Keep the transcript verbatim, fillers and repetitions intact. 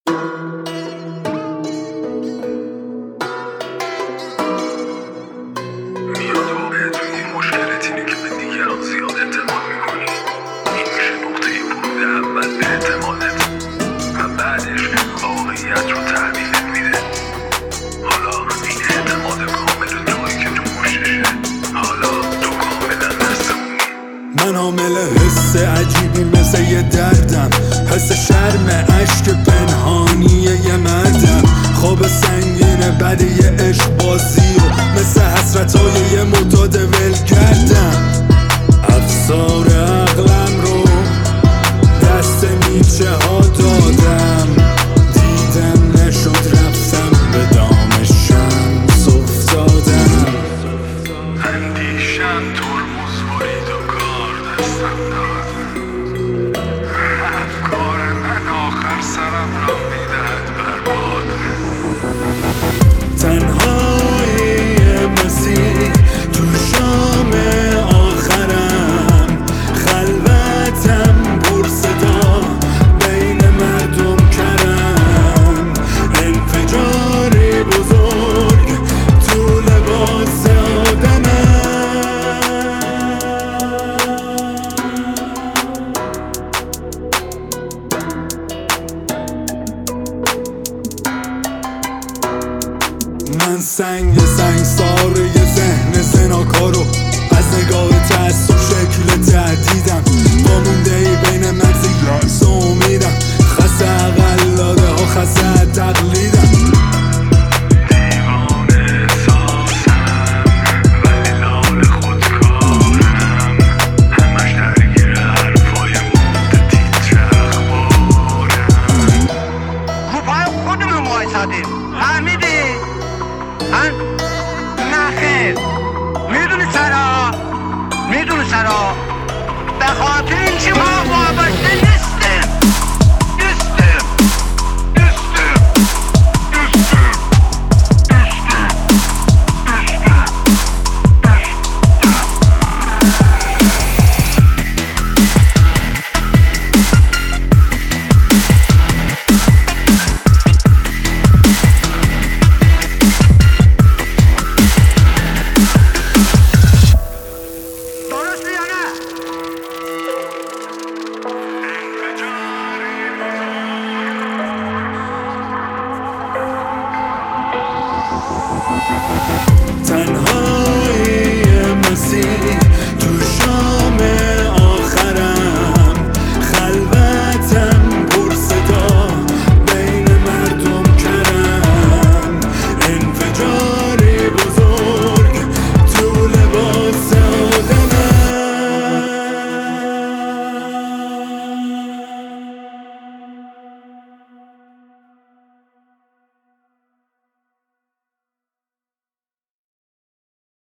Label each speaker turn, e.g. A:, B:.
A: من حامل حس عجیبی مثل یه دردم، حس شرم عشق پنهانی یه مردم، خواب سنگین بعد یه عشق بازی و مثل حسرتای یه معتاد ولگردم. افسار عقلم رو دست نیچه ها دادم، دیدم نشد رفتم به دام شمس افتادم.
B: اندیشم ترمز برید و کار دستم داد، افکار من آخر سرم را میدهد برباد.
A: تنهایی مسیر تو شام آخرم، خلوتم پر صدا بین مردم کرم، انفجاری بزرگ تو لباس آدمم. من سنگ سنگ سار یه ذهن زناکارو از نگاه تعصب شکل تهدیدم، با مونده ای بین مغز یأس و امیدم، خسته اقلاده ها خسته تقلیدم.
B: دیوان احساسم ولی لال خودکارم، همش درگیر حرفای مونده تیتر اخبارم.
C: رو پای خودمون وایسادیم، فهمیدی؟ من نخیر، میدونی چرا؟ میدونی چرا؟ به خاطر اینکه ما وابسته